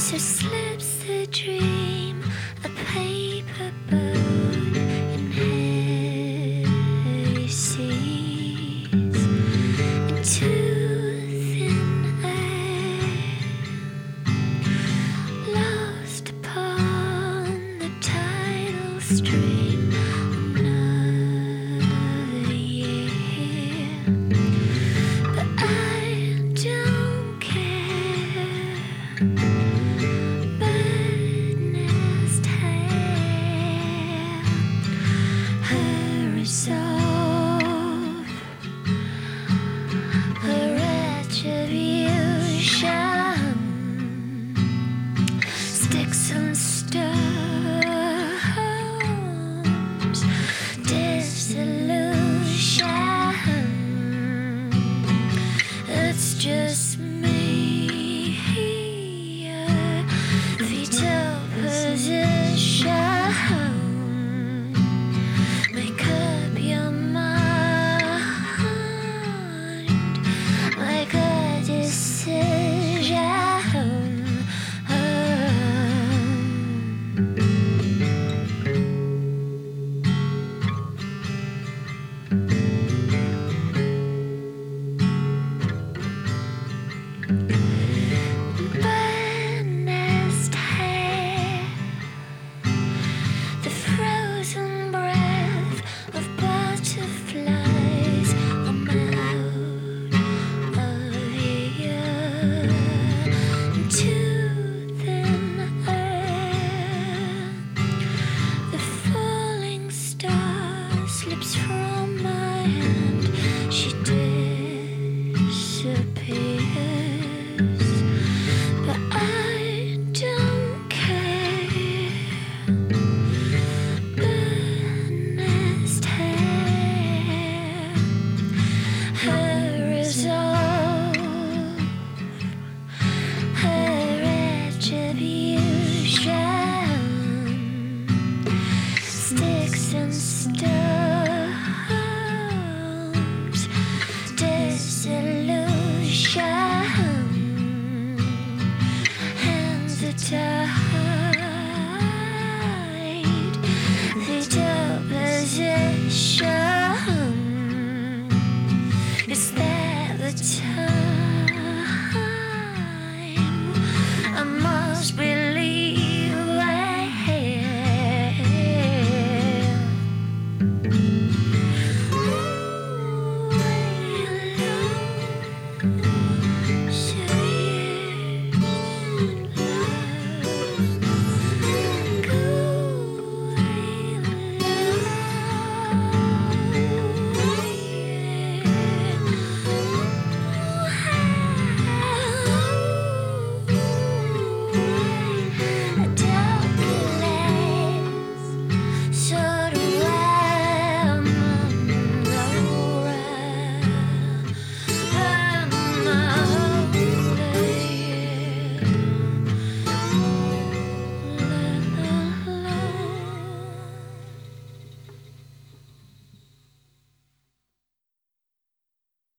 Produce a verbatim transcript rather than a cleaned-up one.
So slips the dream, a paper boat in heavy seas, into thin air, lost upon the tidal stream. Another year, but I don't care. Birdnest hair, her resolve, her retribution, sticks and stones, dissolution. It's just me here, fetal position. Make up your mind, make a decision. Birdnest hair, the frozen breath of butterflies. I'm out of here, into thin air. The falling star slips from my hand. She disappears, but I don't care. Birdnest hair, her resolve, her retribution, sticks and stones, dissolution, hands are tied.